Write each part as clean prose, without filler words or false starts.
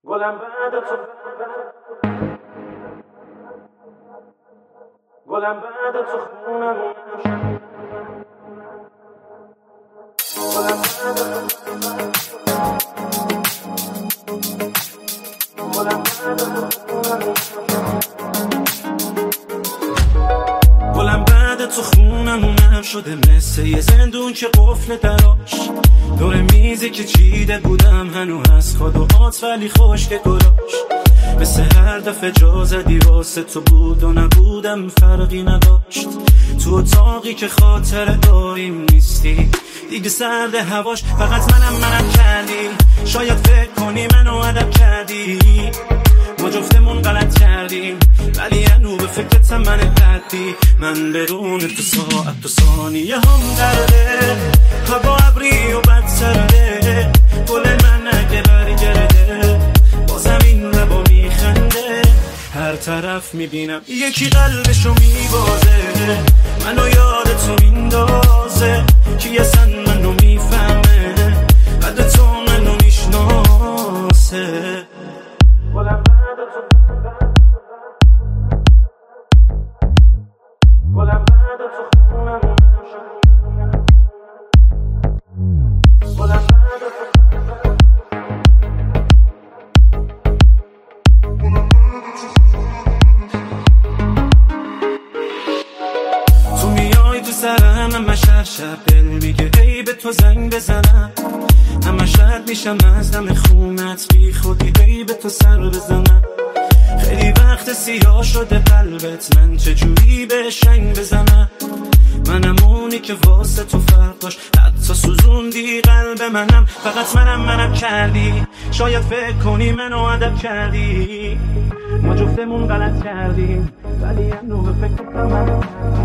گلم بعد تو گلم بعد تو خونمون گلم بعد گلم بعد گلم بعد تو خونمونم شده مثل یه زندون که قفل دراش دور میزی که چیده بودم هنو هست خدوات ولی خشک گلاش مثل هر دفعه جا زدی واسه تو بود و نبودم فرقی نداشت تو اتاقی که خاطر داریم نیستی دیگه سرد هواش فقط منم کردی شاید فکر کنی منو ادب کردی ما جفتمون غلط کردیم ولی هنو به فکرتم من قدی من برون تو ساعت و ثانیه هم درده هوا ابری و بدسرده گل من اگه برگرده با زمین لبا میخنده هر طرف میبینم یکی قلبشو میبازه منو یاد تو میندازه کی اصلا منو میفهمه قد تو منو میشناسه گلم بعد تو گلم بعد تو خونمون گلم بعد تو میای تو سرم همه شب دل میگه ای به تو زنگ بزنم همه شب میشم از دم خونت بی خودی ای به تو سر بزنم خیلی وقت سیاه شده قلبت من چجوری به شنگ بزنم منم اونی که واسه تو فرق داشت حتی سوزوندی قلب منم فقط منم کردی شاید فکر کنی منو ادب کردی ما جفتمون غلط کردیم ولی هنو به فکر من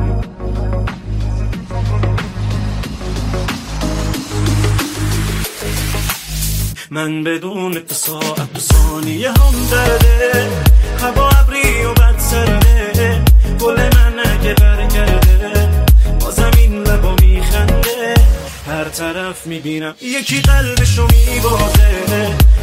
من بدون تو ساعت و ثانیه هم درده هوا ابری و بد سرده گل من اگه برگرده با زمین لبا میخنده هر طرف میبینم یکی قلبشو میبازه